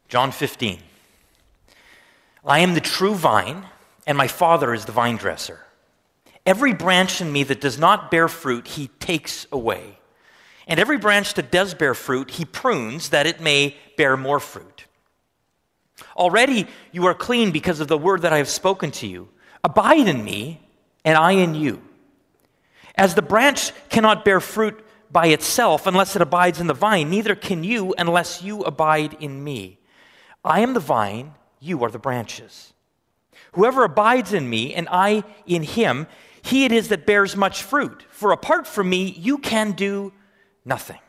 John 15. I am the true vine, and my Father is the vine dresser. Every branch in me that does not bear fruit, he takes away. And every branch that does bear fruit, he prunes that it may bear more fruit. Already you are clean because of the word that I have spoken to you. Abide in me, and I in you. As the branch cannot bear fruit by itself unless it abides in the vine, neither can you unless you abide in me. I am the vine, you are the branches. Whoever abides in me and I in him, he it is that bears much fruit. For apart from me, you can do nothing.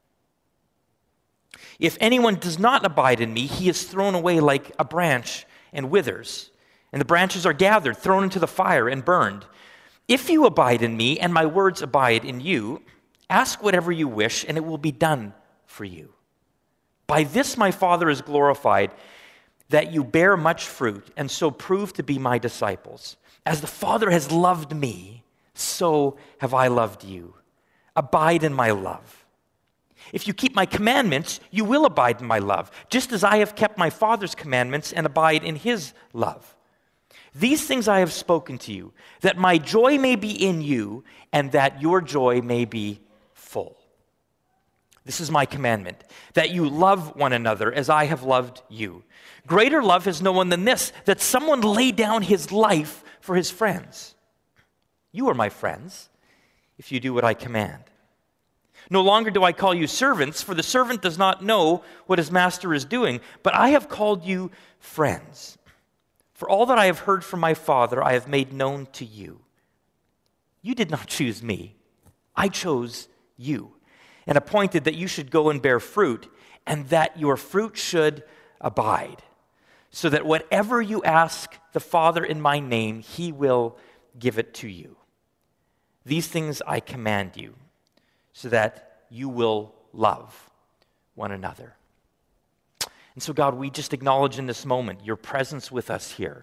If anyone does not abide in me, he is thrown away like a branch and withers. And the branches are gathered, thrown into the fire and burned. If you abide in me and my words abide in you, ask whatever you wish and it will be done for you. By this my Father is glorified, that you bear much fruit and so prove to be my disciples. As the Father has loved me, so have I loved you. Abide in my love. If you keep my commandments, you will abide in my love, just as I have kept my Father's commandments and abide in his love. These things I have spoken to you, that my joy may be in you and that your joy may be full. This is my commandment, that you love one another as I have loved you. Greater love has no one than this, that someone lay down his life for his friends. You are my friends, if you do what I command. No longer do I call you servants, for the servant does not know what his master is doing, but I have called you friends. For all that I have heard from my Father, I have made known to you. You did not choose me. I chose you and appointed that you should go and bear fruit, and that your fruit should abide, so that whatever you ask the Father in my name, he will give it to you. These things I command you, so that you will love one another. And so, God, we just acknowledge in this moment your presence with us here.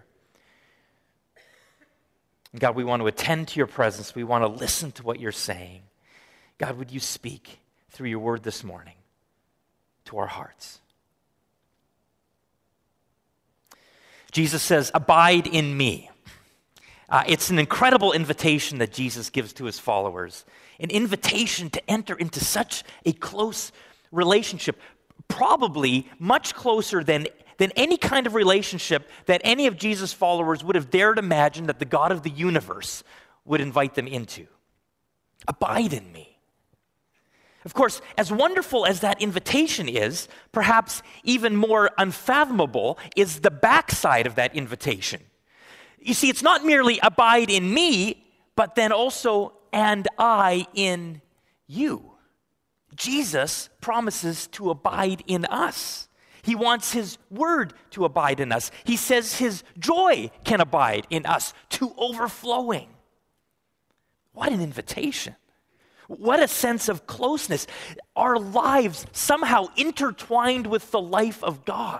And God, we want to attend to your presence. We want to listen to what you're saying. God, would you speak through your word this morning to our hearts? Jesus says, abide in me. It's an incredible invitation that Jesus gives to his followers, an invitation to enter into such a close relationship, probably much closer than any kind of relationship that any of Jesus' followers would have dared imagine that the God of the universe would invite them into. Abide in me. Of course, as wonderful as that invitation is, perhaps even more unfathomable is the backside of that invitation. You see, it's not merely abide in me, but then also, and I in you. Jesus promises to abide in us. He wants his word to abide in us. He says his joy can abide in us to overflowing. What an invitation. What a sense of closeness. Our lives somehow intertwined with the life of God.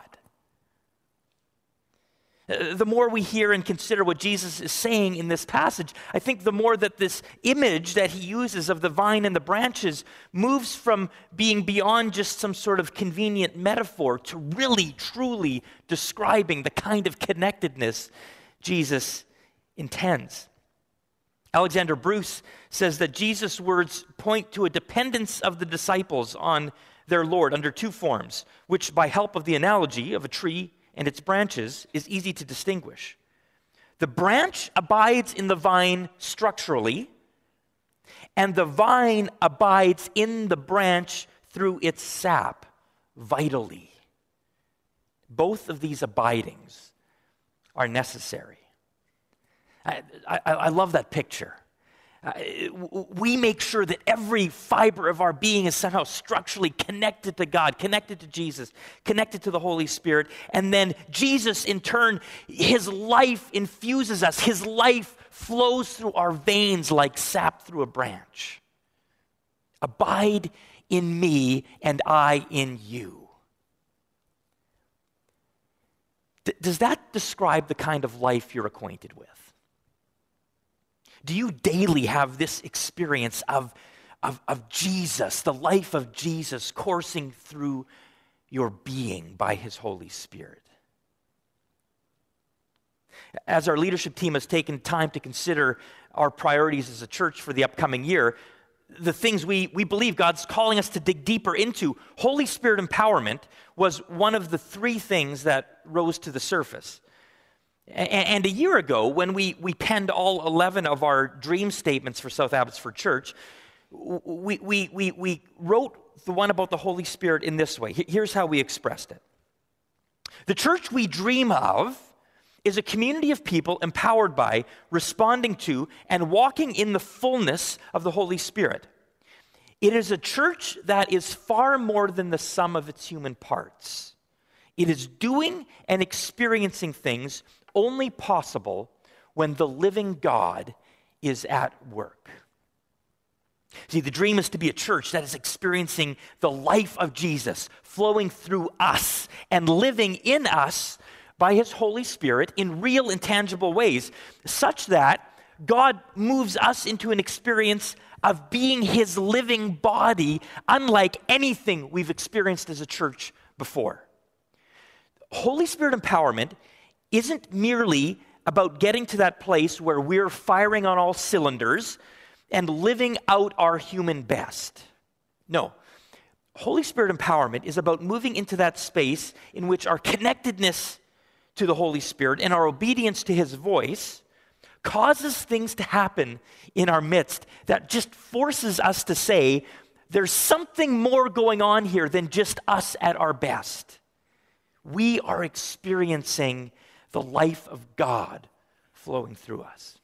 The more we hear and consider what Jesus is saying in this passage, I think the more that this image that he uses of the vine and the branches moves from being beyond just some sort of convenient metaphor to really, truly describing the kind of connectedness Jesus intends. Alexander Bruce says that Jesus' words point to a dependence of the disciples on their Lord under two forms, which by help of the analogy of a tree and its branches is easy to distinguish. The branch abides in the vine structurally, and the vine abides in the branch through its sap vitally. Both of these abidings are necessary. I love that picture. We make sure that every fiber of our being is somehow structurally connected to God, connected to Jesus, connected to the Holy Spirit. And then Jesus, in turn, his life infuses us. His life flows through our veins like sap through a branch. Abide in me and I in you. Does that describe the kind of life you're acquainted with? Do you daily have this experience of Jesus, the life of Jesus coursing through your being by his Holy Spirit. As our leadership team has taken time to consider our priorities as a church for the upcoming year, the things we believe God's calling us to dig deeper into, Holy Spirit empowerment was one of the three things that rose to the surface. And a year ago, when we penned all 11 of our dream statements for South Abbotsford Church, we wrote the one about the Holy Spirit in this way. Here's how we expressed it. The church we dream of is a community of people empowered by, responding to, and walking in the fullness of the Holy Spirit. It is a church that is far more than the sum of its human parts. It is doing and experiencing things only possible when the living God is at work. See, the dream is to be a church that is experiencing the life of Jesus flowing through us and living in us by his Holy Spirit in real and tangible ways, such that God moves us into an experience of being his living body, unlike anything we've experienced as a church before. Holy Spirit empowerment isn't merely about getting to that place where we're firing on all cylinders and living out our human best. No. Holy Spirit empowerment is about moving into that space in which our connectedness to the Holy Spirit and our obedience to his voice causes things to happen in our midst that just forces us to say, there's something more going on here than just us at our best. We are experiencing the life of God flowing through us.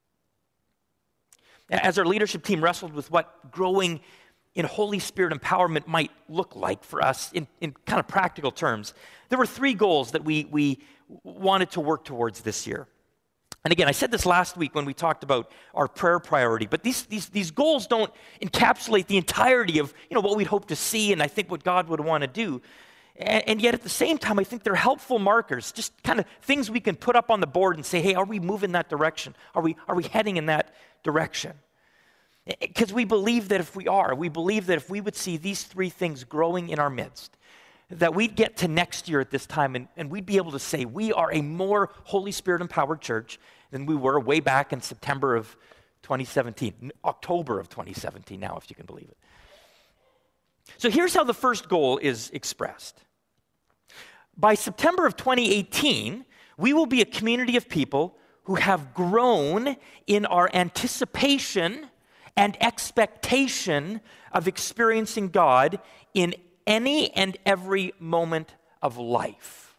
As our leadership team wrestled with what growing in Holy Spirit empowerment might look like for us in kind of practical terms, there were three goals that we wanted to work towards this year. And again, I said this last week when we talked about our prayer priority, but these goals don't encapsulate the entirety of what we'd hope to see and I think what God would want to do. And yet at the same time, I think they're helpful markers, just kind of things we can put up on the board and say, hey, are we moving that direction? Are we heading in that direction? Because we believe that if we would see these three things growing in our midst, that we'd get to next year at this time and we'd be able to say we are a more Holy Spirit empowered church than we were way back in September of 2017, October of 2017 now, if you can believe it. So here's how the first goal is expressed. By September of 2018, we will be a community of people who have grown in our anticipation and expectation of experiencing God in any and every moment of life.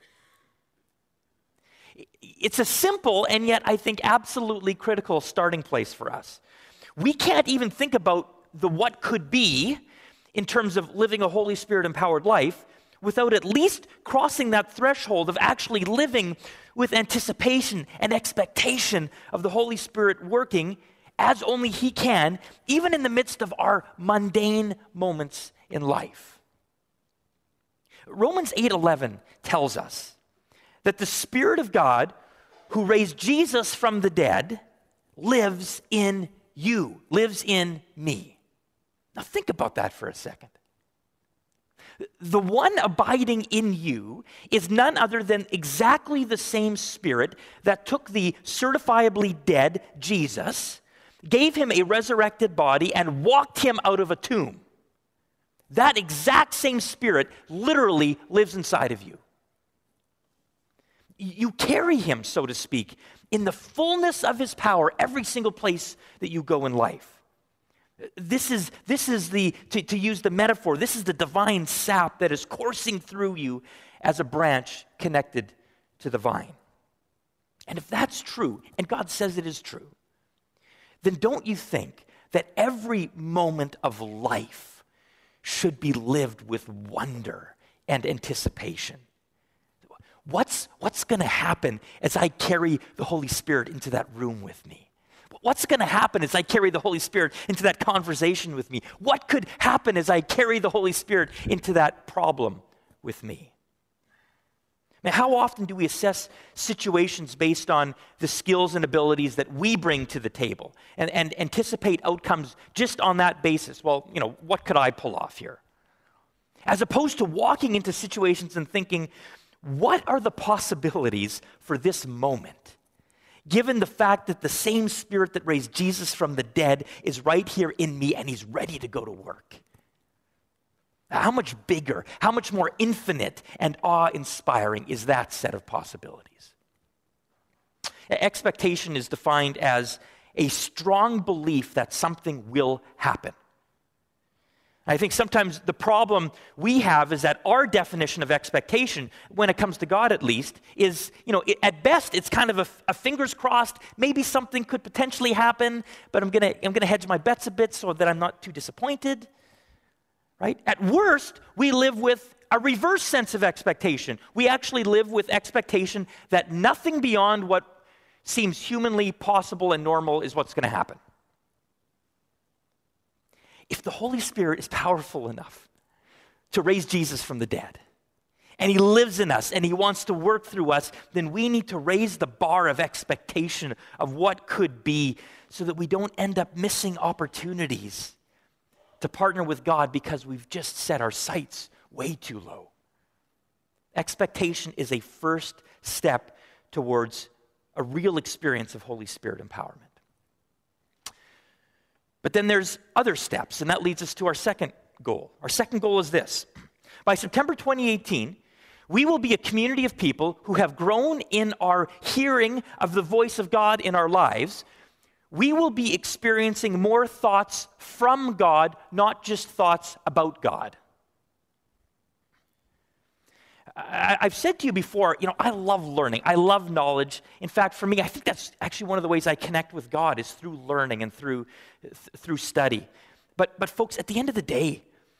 It's a simple and yet I think absolutely critical starting place for us. We can't even think about the what could be in terms of living a Holy Spirit empowered life without at least crossing that threshold of actually living with anticipation and expectation of the Holy Spirit working as only he can, even in the midst of our mundane moments in life. Romans 8:11 tells us that the Spirit of God who raised Jesus from the dead lives in you, lives in me. Now think about that for a second. The one abiding in you is none other than exactly the same Spirit that took the certifiably dead Jesus, gave him a resurrected body, and walked him out of a tomb. That exact same Spirit literally lives inside of you. You carry him, so to speak, in the fullness of his power every single place that you go in life. This is to use the metaphor, this is the divine sap that is coursing through you as a branch connected to the vine. And if that's true, and God says it is true, then don't you think that every moment of life should be lived with wonder and anticipation? What's going to happen as I carry the Holy Spirit into that room with me? What's going to happen as I carry the Holy Spirit into that conversation with me? What could happen as I carry the Holy Spirit into that problem with me? Now, how often do we assess situations based on the skills and abilities that we bring to the table and anticipate outcomes just on that basis? Well, what could I pull off here? as opposed to walking into situations and thinking, what are the possibilities for this moment? Given the fact that the same Spirit that raised Jesus from the dead is right here in me and he's ready to go to work. How much bigger, how much more infinite and awe-inspiring is that set of possibilities? Expectation is defined as a strong belief that something will happen. I think sometimes the problem we have is that our definition of expectation, when it comes to God at least, is, at best it's kind of a fingers crossed, maybe something could potentially happen, but I'm gonna hedge my bets a bit so that I'm not too disappointed, right? At worst, we live with a reverse sense of expectation. We actually live with expectation that nothing beyond what seems humanly possible and normal is what's gonna happen. If the Holy Spirit is powerful enough to raise Jesus from the dead, and he lives in us, and he wants to work through us, then we need to raise the bar of expectation of what could be so that we don't end up missing opportunities to partner with God because we've just set our sights way too low. Expectation is a first step towards a real experience of Holy Spirit empowerment. But then there's other steps, and that leads us to our second goal. Our second goal is this. By September 2018, we will be a community of people who have grown in our hearing of the voice of God in our lives. We will be experiencing more thoughts from God, not just thoughts about God. I've said to you before, I love learning. I love knowledge. In fact, for me, I think that's actually one of the ways I connect with God is through learning and through study. But folks, at the end of the day,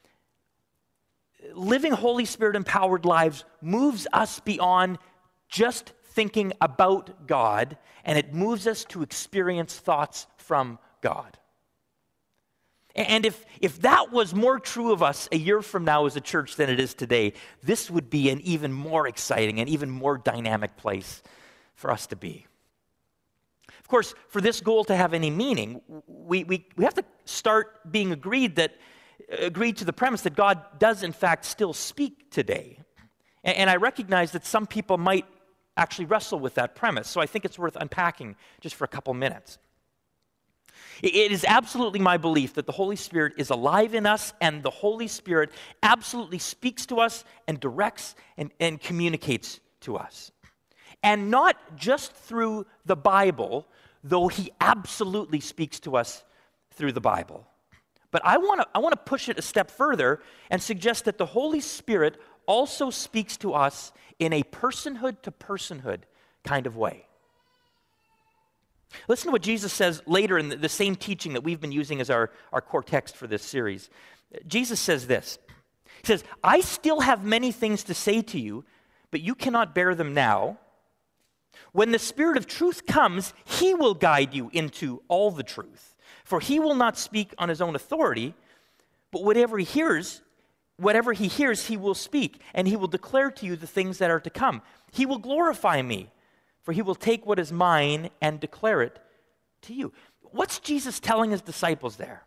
living Holy Spirit-empowered lives moves us beyond just thinking about God, and it moves us to experience thoughts from God. And if that was more true of us a year from now as a church than it is today, this would be an even more exciting and even more dynamic place for us to be. Of course, for this goal to have any meaning, we have to start being agreed to the premise that God does in fact still speak today. And I recognize that some people might actually wrestle with that premise, so I think it's worth unpacking just for a couple minutes. It is absolutely my belief that the Holy Spirit is alive in us, and the Holy Spirit absolutely speaks to us and directs and communicates to us. And not just through the Bible, though he absolutely speaks to us through the Bible. But I want to push it a step further and suggest that the Holy Spirit also speaks to us in a personhood to personhood kind of way. Listen to what Jesus says later in the same teaching that we've been using as our core text for this series. Jesus says this. He says, I still have many things to say to you, but you cannot bear them now. When the Spirit of truth comes, he will guide you into all the truth. For he will not speak on his own authority, but whatever he hears, he will speak, and he will declare to you the things that are to come. He will glorify me, for he will take what is mine and declare it to you. What's Jesus telling his disciples there?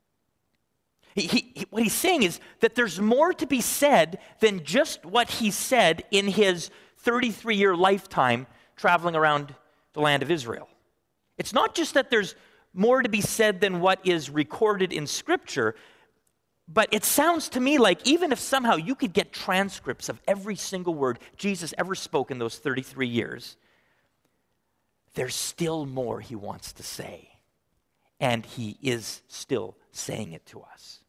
What he's saying is that there's more to be said than just what he said in his 33-year lifetime traveling around the land of Israel. It's not just that there's more to be said than what is recorded in Scripture, but it sounds to me like even if somehow you could get transcripts of every single word Jesus ever spoke in those 33 years, there's still more he wants to say, and he is still saying it to us.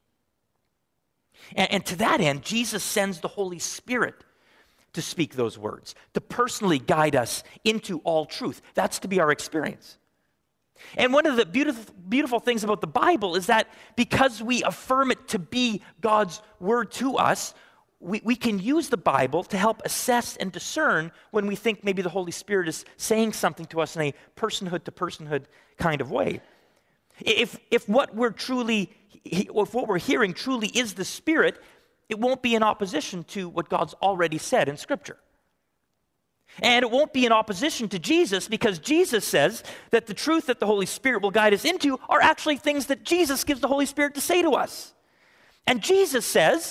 And to that end, Jesus sends the Holy Spirit to speak those words, to personally guide us into all truth. That's to be our experience. And one of the beautiful things about the Bible is that because we affirm it to be God's word to us, we can use the Bible to help assess and discern when we think maybe the Holy Spirit is saying something to us in a personhood to personhood kind of way. If what we're hearing truly is the Spirit, it won't be in opposition to what God's already said in Scripture. And it won't be in opposition to Jesus, because Jesus says that the truth that the Holy Spirit will guide us into are actually things that Jesus gives the Holy Spirit to say to us. And Jesus says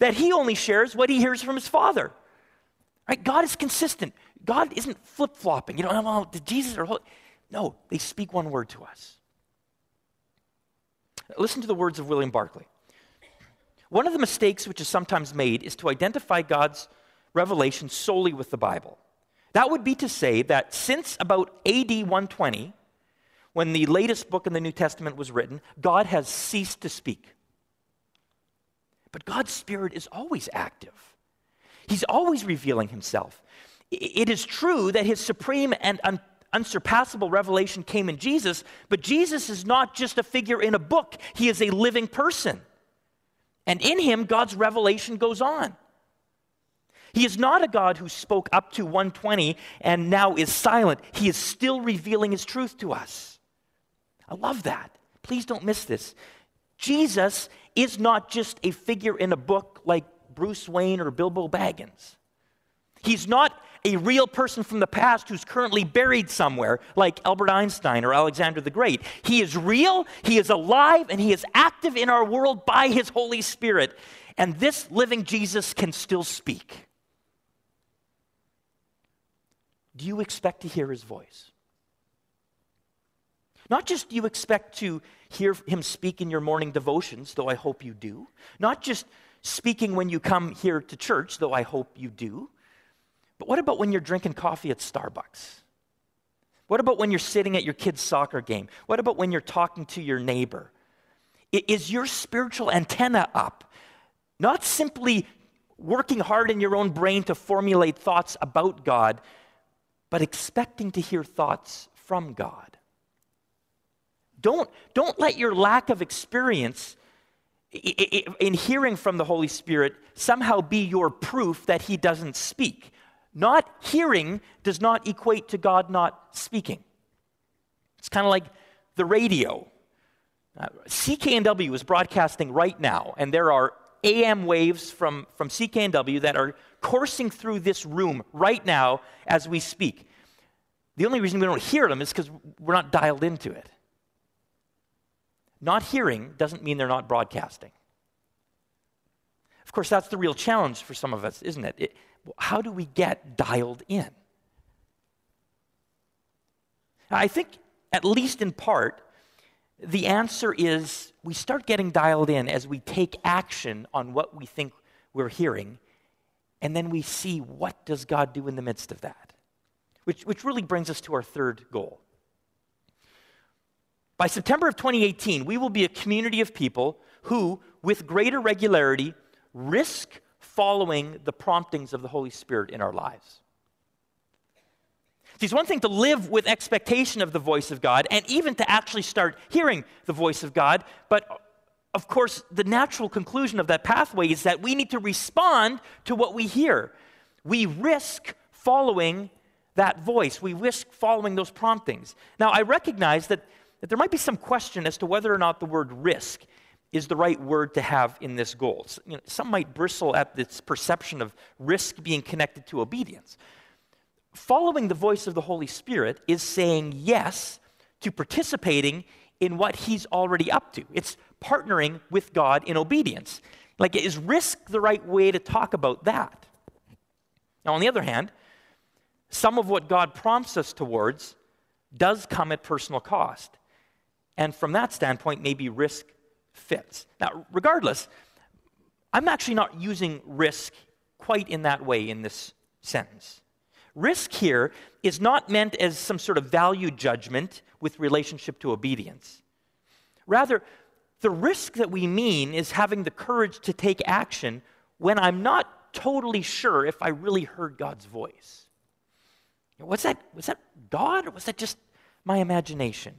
that he only shares what he hears from his Father. Right? God is consistent. God isn't flip-flopping. Well, did Jesus or... No, they speak one word to us. Listen to the words of William Barclay. One of the mistakes which is sometimes made is to identify God's revelation solely with the Bible. That would be to say that since about AD 120, when the latest book in the New Testament was written, God has ceased to speak. But God's Spirit is always active. He's always revealing himself. It is true that his supreme and unsurpassable revelation came in Jesus, but Jesus is not just a figure in a book. He is a living person. And in him, God's revelation goes on. He is not a God who spoke up to 120 and now is silent. He is still revealing his truth to us. I love that. Please don't miss this. Jesus is not just a figure in a book like Bruce Wayne or Bilbo Baggins. He's not a real person from the past who's currently buried somewhere like Albert Einstein or Alexander the Great. He is real, he is alive, and he is active in our world by his Holy Spirit. And this living Jesus can still speak. Do you expect to hear his voice? Not just do you expect to hear him speak in your morning devotions, though I hope you do. Not just speaking when you come here to church, though I hope you do. But what about when you're drinking coffee at Starbucks? What about when you're sitting at your kid's soccer game? What about when you're talking to your neighbor? Is your spiritual antenna up? Not simply working hard in your own brain to formulate thoughts about God, but expecting to hear thoughts from God. Don't let your lack of experience in hearing from the Holy Spirit somehow be your proof that he doesn't speak. Not hearing does not equate to God not speaking. It's kind of like the radio. CKNW is broadcasting right now, and there are AM waves from CKNW that are coursing through this room right now as we speak. The only reason we don't hear them is because we're not dialed into it. Not hearing doesn't mean they're not broadcasting. Of course, that's the real challenge for some of us, isn't it? How do we get dialed in? I think, at least in part, the answer is we start getting dialed in as we take action on what we think we're hearing, and then we see what does God do in the midst of that, which really brings us to our third goal. By September of 2018, we will be a community of people who, with greater regularity, risk following the promptings of the Holy Spirit in our lives. See, it's one thing to live with expectation of the voice of God and even to actually start hearing the voice of God, but of course, the natural conclusion of that pathway is that we need to respond to what we hear. We risk following that voice. We risk following those promptings. Now, I recognize that there might be some question as to whether or not the word risk is the right word to have in this goal. Some might bristle at this perception of risk being connected to obedience. Following the voice of the Holy Spirit is saying yes to participating in what he's already up to. It's partnering with God in obedience. Like, is risk the right way to talk about that? Now, on the other hand, some of what God prompts us towards does come at personal cost. And from that standpoint, maybe risk fits. Now, regardless, I'm actually not using risk quite in that way in this sentence. Risk here is not meant as some sort of value judgment with relationship to obedience. Rather, the risk that we mean is having the courage to take action when I'm not totally sure if I really heard God's voice. Was that God, or was that just my imagination?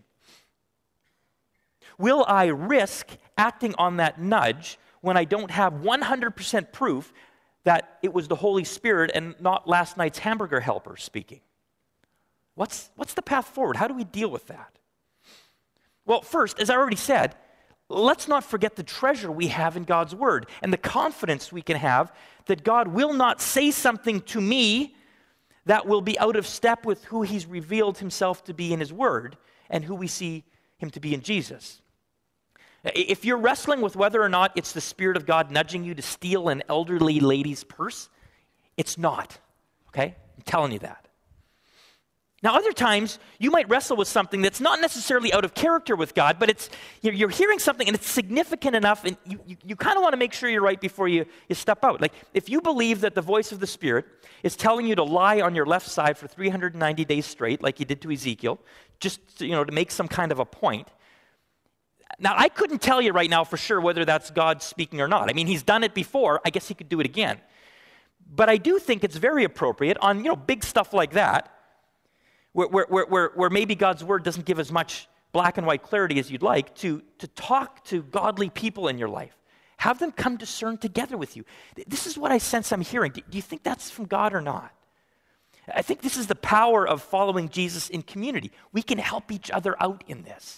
Will I risk acting on that nudge when I don't have 100% proof that it was the Holy Spirit and not last night's hamburger helper speaking? What's the path forward? How do we deal with that? Well, first, as I already said, let's not forget the treasure we have in God's Word and the confidence we can have that God will not say something to me that will be out of step with who he's revealed himself to be in his Word and who we see him to be in Jesus. If you're wrestling with whether or not it's the Spirit of God nudging you to steal an elderly lady's purse, it's not, okay? I'm telling you that. Now, other times, you might wrestle with something that's not necessarily out of character with God, but it's you're hearing something and it's significant enough, and you kind of want to make sure you're right before you step out. Like, if you believe that the voice of the Spirit is telling you to lie on your left side for 390 days straight, like he did to Ezekiel, just to make some kind of a point. Now, I couldn't tell you right now for sure whether that's God speaking or not. I mean, he's done it before. I guess he could do it again. But I do think it's very appropriate on, big stuff like that, where maybe God's word doesn't give as much black and white clarity as you'd like, to talk to godly people in your life. Have them come discern together with you. This is what I sense I'm hearing. Do you think that's from God or not? I think this is the power of following Jesus in community. We can help each other out in this.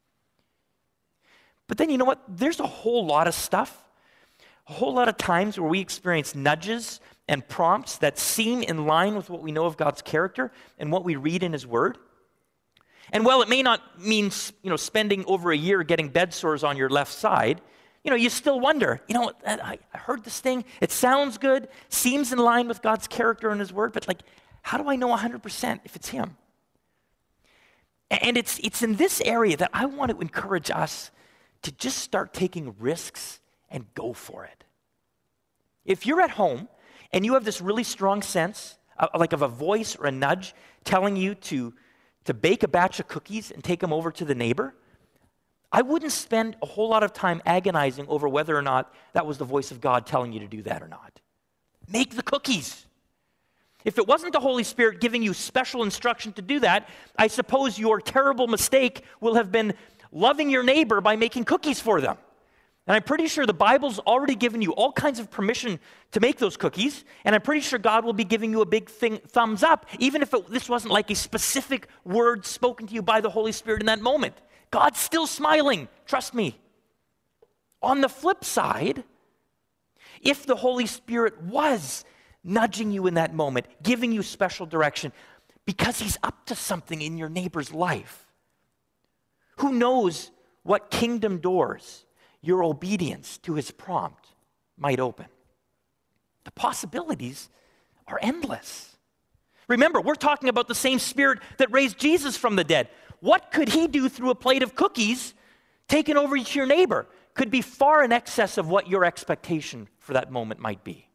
But then you know what? There's a whole lot of stuff, a whole lot of times where we experience nudges and prompts that seem in line with what we know of God's character and what we read in his word. And while it may not mean, spending over a year getting bed sores on your left side, you still wonder, I heard this thing, it sounds good, seems in line with God's character and his word, but how do I know 100% if it's him? And it's in this area that I want to encourage us to just start taking risks and go for it. If you're at home and you have this really strong sense of a voice or a nudge telling you to bake a batch of cookies and take them over to the neighbor, I wouldn't spend a whole lot of time agonizing over whether or not that was the voice of God telling you to do that or not. Make the cookies. If it wasn't the Holy Spirit giving you special instruction to do that, I suppose your terrible mistake will have been loving your neighbor by making cookies for them. And I'm pretty sure the Bible's already given you all kinds of permission to make those cookies, and I'm pretty sure God will be giving you a big thumbs up, even if this wasn't like a specific word spoken to you by the Holy Spirit in that moment. God's still smiling, trust me. On the flip side, if the Holy Spirit was nudging you in that moment, giving you special direction, because he's up to something in your neighbor's life, who knows what kingdom doors your obedience to his prompt might open? The possibilities are endless. Remember, we're talking about the same Spirit that raised Jesus from the dead. What could he do through a plate of cookies taken over to your neighbor? Could be far in excess of what your expectation for that moment might be.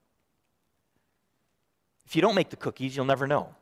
If you don't make the cookies, you'll never know.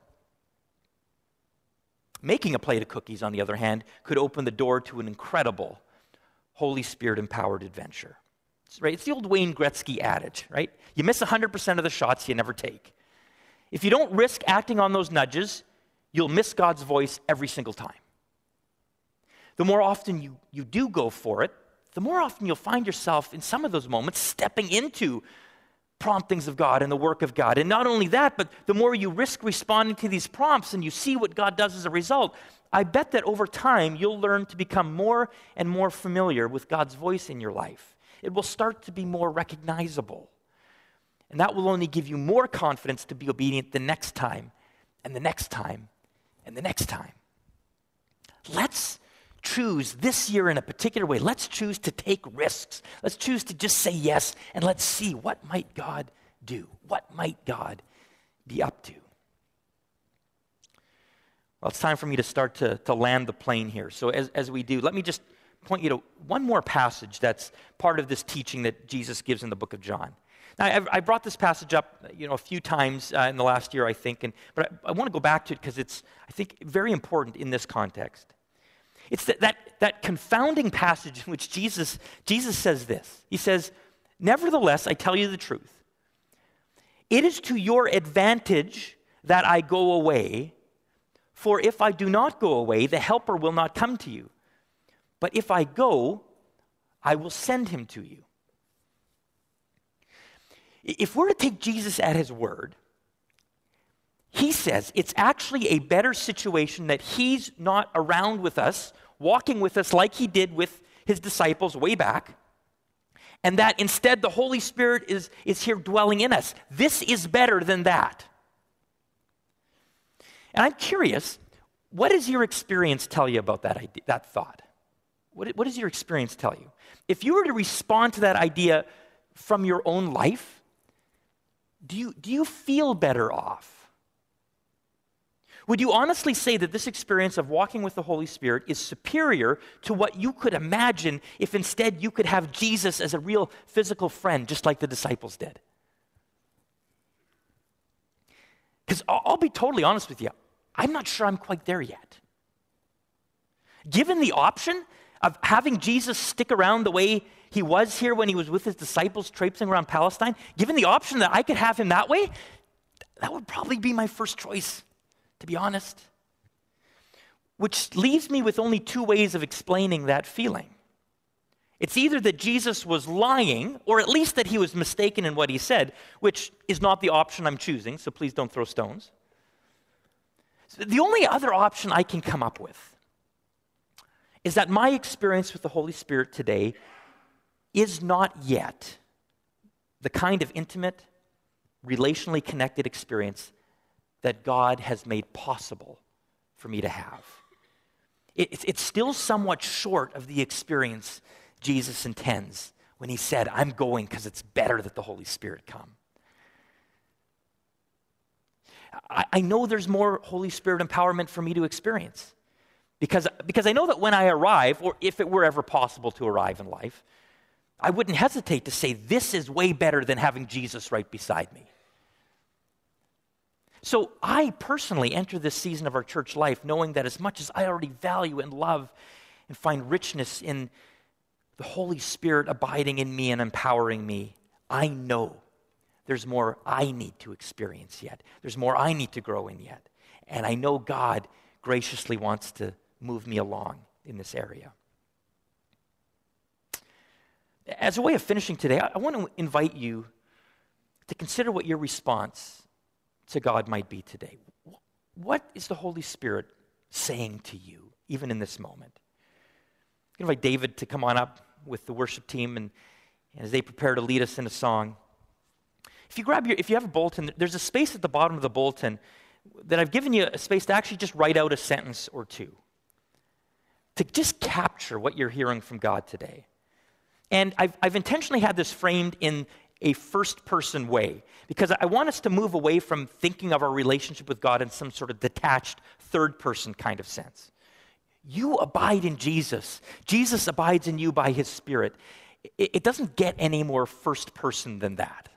Making a plate of cookies, on the other hand, could open the door to an incredible Holy Spirit-empowered adventure. Right? It's the old Wayne Gretzky adage, right? You miss 100% of the shots you never take. If you don't risk acting on those nudges, you'll miss God's voice every single time. The more often you do go for it, the more often you'll find yourself in some of those moments stepping into promptings of God and the work of God. And not only that, but the more you risk responding to these prompts and you see what God does as a result, I bet that over time you'll learn to become more and more familiar with God's voice in your life. It will start to be more recognizable. And that will only give you more confidence to be obedient the next time, and the next time, and the next time. Let's choose this year in a particular way. Let's choose to take risks. Let's choose to just say yes, and let's see what might God do. What might God be up to? Well, it's time for me to start to land the plane here. So as we do, let me just point you to one more passage that's part of this teaching that Jesus gives in the book of John. Now, I brought this passage up, a few times in the last year, I think, but I want to go back to it because it's, I think, very important in this context. It's that confounding passage in which Jesus says this. He says, "Nevertheless, I tell you the truth. It is to your advantage that I go away, for if I do not go away, the Helper will not come to you. But if I go, I will send him to you." If we're to take Jesus at his word, he says it's actually a better situation that he's not around with us, walking with us like he did with his disciples way back, and that instead the Holy Spirit is here dwelling in us. This is better than that. And I'm curious, what does your experience tell you about that thought? What does your experience tell you? If you were to respond to that idea from your own life, do you feel better off? Would you honestly say that this experience of walking with the Holy Spirit is superior to what you could imagine if instead you could have Jesus as a real physical friend, just like the disciples did? Because I'll be totally honest with you, I'm not sure I'm quite there yet. Given the option of having Jesus stick around the way he was here when he was with his disciples traipsing around Palestine, given the option that I could have him that way, that would probably be my first choice, to be honest. Which leaves me with only two ways of explaining that feeling. It's either that Jesus was lying, or at least that he was mistaken in what he said, which is not the option I'm choosing, so please don't throw stones. So the only other option I can come up with is that my experience with the Holy Spirit today is not yet the kind of intimate, relationally connected experience that God has made possible for me to have. It's still somewhat short of the experience Jesus intends when he said, I'm going because it's better that the Holy Spirit come. I know there's more Holy Spirit empowerment for me to experience. Because I know that when I arrive, or if it were ever possible to arrive in life, I wouldn't hesitate to say, this is way better than having Jesus right beside me. So I personally enter this season of our church life knowing that as much as I already value and love and find richness in the Holy Spirit abiding in me and empowering me, I know there's more I need to experience yet. There's more I need to grow in yet. And I know God graciously wants to move me along in this area. As a way of finishing today, I want to invite you to consider what your response to God might be today. What is the Holy Spirit saying to you, even in this moment? I invite David to come on up with the worship team, and as they prepare to lead us in a song. If you have a bulletin, there's a space at the bottom of the bulletin that I've given you a space to actually just write out a sentence or two, to just capture what you're hearing from God today. And I've intentionally had this framed in a first-person way, because I want us to move away from thinking of our relationship with God in some sort of detached, third-person kind of sense. You abide in Jesus. Jesus abides in you by his Spirit. It doesn't get any more first-person than that.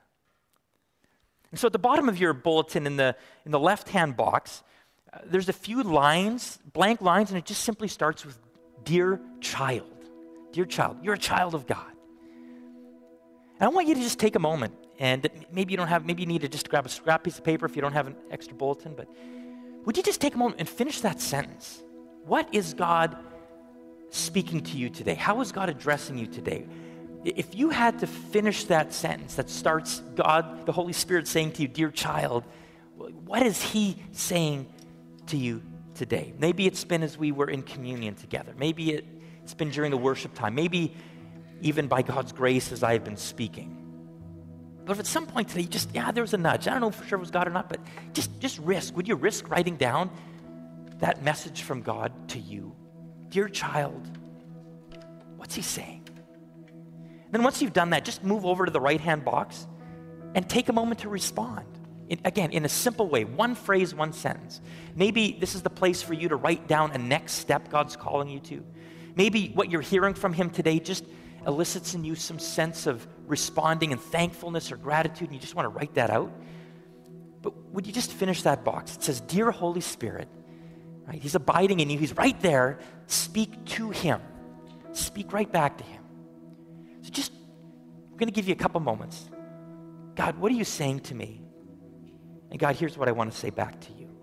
And so at the bottom of your bulletin in the left-hand box, there's a few lines, blank lines, and it just simply starts with, Dear child. Dear child, you're a child of God. And I want you to just take a moment, and maybe you need to just grab a scrap piece of paper if you don't have an extra bulletin, but would you just take a moment and finish that sentence? What is God speaking to you today? How is God addressing you today? If you had to finish that sentence that starts God, the Holy Spirit saying to you, dear child, what is he saying to you today? Maybe it's been as we were in communion together. Maybe it's been during the worship time. Maybe even by God's grace as I have been speaking. But if at some point today, there was a nudge. I don't know for sure it was God or not, but just risk. Would you risk writing down that message from God to you? Dear child, what's he saying? Then once you've done that, just move over to the right-hand box and take a moment to respond. Again, in a simple way, one phrase, one sentence. Maybe this is the place for you to write down a next step God's calling you to. Maybe what you're hearing from him today just elicits in you some sense of responding and thankfulness or gratitude, and you just want to write that out. But would you just finish that box? It says, Dear Holy Spirit, right? He's abiding in you. He's right there. Speak to him. Speak right back to him. So I'm going to give you a couple moments. God, what are you saying to me? And God, here's what I want to say back to you.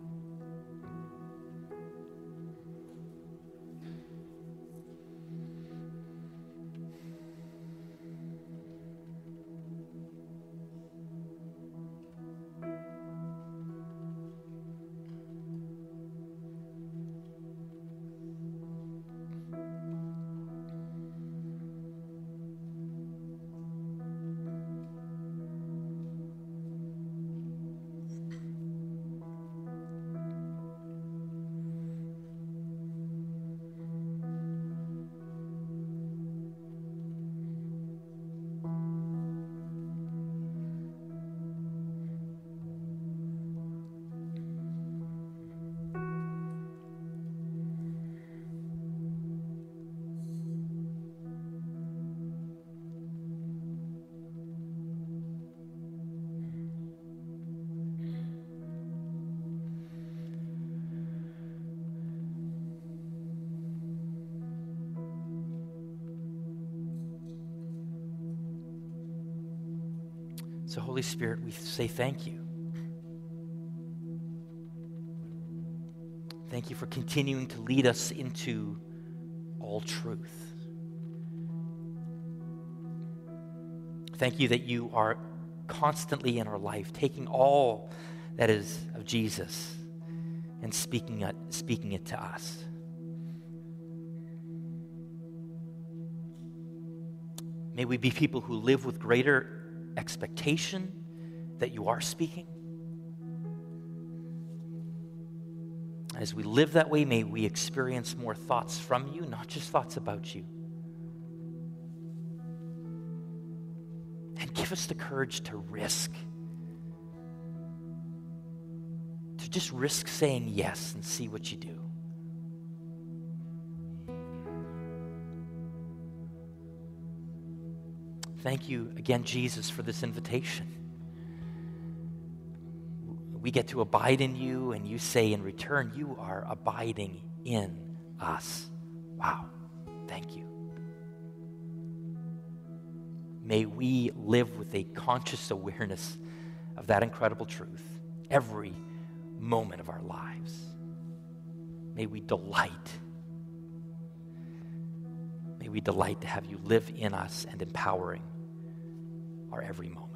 So, Holy Spirit, we say thank you. Thank you for continuing to lead us into all truth. Thank you that you are constantly in our life, taking all that is of Jesus and speaking it to us. May we be people who live with greater expectation that you are speaking. As we live that way, may we experience more thoughts from you, not just thoughts about you. And give us the courage to risk. To just risk saying yes and see what you do. Thank you again, Jesus, for this invitation. We get to abide in you, and you say in return, you are abiding in us. Wow, thank you. May we live with a conscious awareness of that incredible truth every moment of our lives. May we delight. May we delight to have you live in us and empowering our every moment.